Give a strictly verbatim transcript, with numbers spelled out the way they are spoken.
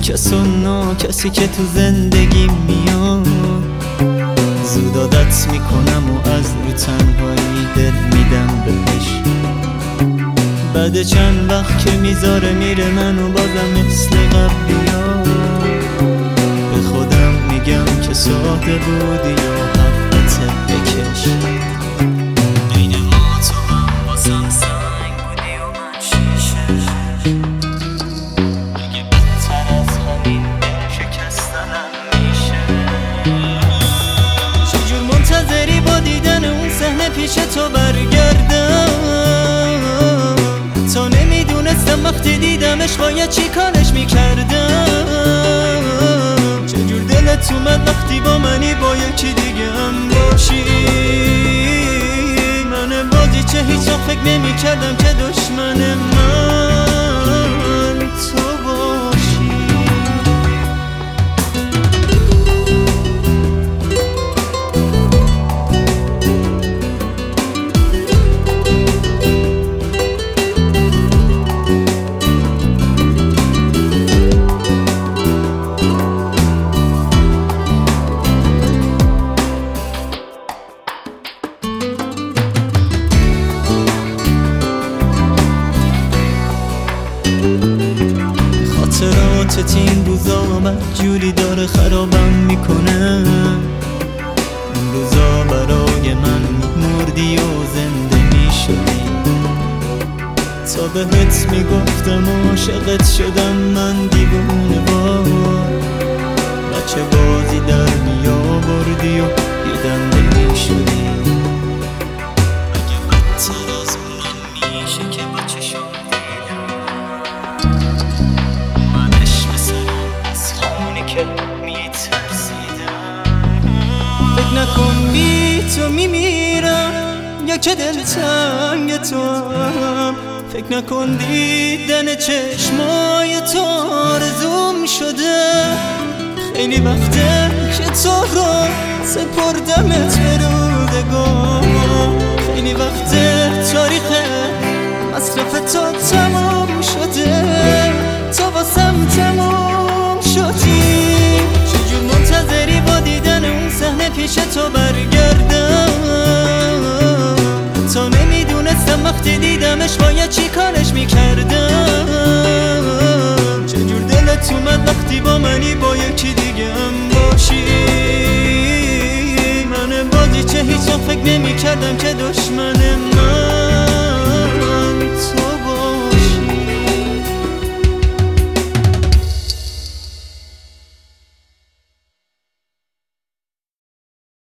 کس و نا کسی که تو زندگی میاد زود عادت میکنم و از رو تنهایی دل میدم بهش. بعد چند وقت که میذاره میره منو بازم مثل قبلیا به خودم میگم که ساده بودی یا حقت بکش. بین ما تو هم بازم سنگ بودی و من شیشه اگه بدتر از همین دل شکستنم میشه. چجور منتظری با دیدن اون صحنه پیش تو برگردم تا نمیدونستم وقتی دیدمش باید چی کارش میکردم. چجور دلت اومد وقتی با منی با یکی دیگه هم باشی. من بازی چه هیچ وقت فکر نمیکردم که دشمن من تو باشی. خاطراتت این روزا بدجوری داره خرابم میکنه. اون روزا برای من مردی و زنده میشدی تا بهت میگفتم عاشقت شدم من دیوونه وار. بچه بازی در میآوردی و یه دنده میشدی. اگه بدتر از من میشه که بچه شد که میترسیدم. فکر نکن بی تو میمیرم یا که دلتنگ تو هم. فکر نکن دیدن چشمای تو آرزوم شده. خیلی وقته که تو رو سپردمت به روزگار. خیلی وقته تاریخ مصرف تو تمام شده. تو واسم تمام شدی. چجور منتظری با دیدن اون صحنه پیش تو برگردم تا نمیدونستم وقتی دیدمش باید چی کارش میکردم. چجور دلت اومد وقتی با منی با یکی دیگه هم باشی. من بازی چه هیچ وقت فکر نمیکردم که دشمن